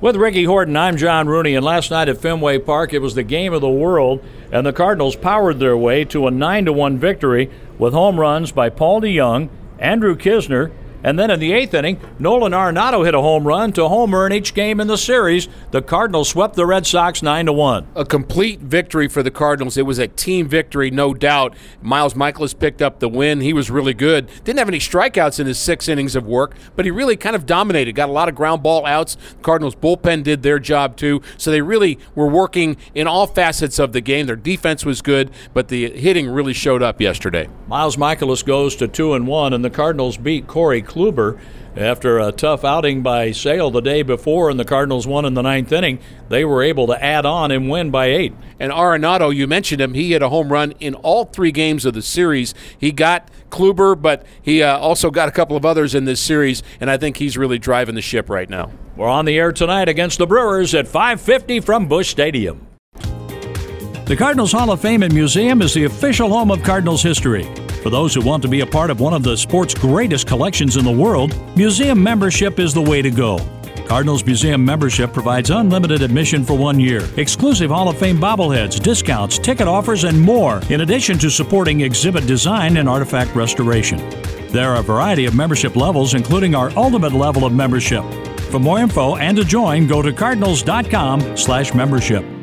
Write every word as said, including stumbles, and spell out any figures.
With Ricky Horton, I'm John Rooney, and last night at Fenway Park, it was the game of the world, and the Cardinals powered their way to a nine to one victory with home runs by Paul DeJong, Andrew Knizner, and then in the eighth inning, Nolan Arenado hit a home run to homer in each game in the series. The Cardinals swept the Red Sox nine to one. A complete victory for the Cardinals. It was a team victory, no doubt. Miles Mikolas picked up the win. He was really good. Didn't have any strikeouts in his six innings of work, but he really kind of dominated. Got a lot of ground ball outs. The Cardinals bullpen did their job too. So they really were working in all facets of the game. Their defense was good, but the hitting really showed up yesterday. Miles Mikolas goes to two and one, and the Cardinals beat Corey Kluber. After a tough outing by Sale the day before and the Cardinals won in the ninth inning, they were able to add on and win by eight. And Arenado, you mentioned him, he hit a home run in all three games of the series. He got Kluber, but he uh, also got a couple of others in this series, and I think he's really driving the ship right now. We're on the air tonight against the Brewers at five fifty from Busch Stadium. The Cardinals Hall of Fame and Museum is the official home of Cardinals history. For those who want to be a part of one of the sport's greatest collections in the world, museum membership is the way to go. Cardinals Museum membership provides unlimited admission for one year, exclusive Hall of Fame bobbleheads, discounts, ticket offers, and more, in addition to supporting exhibit design and artifact restoration. There are a variety of membership levels, including our ultimate level of membership. For more info and to join, go to cardinals dot com slash membership.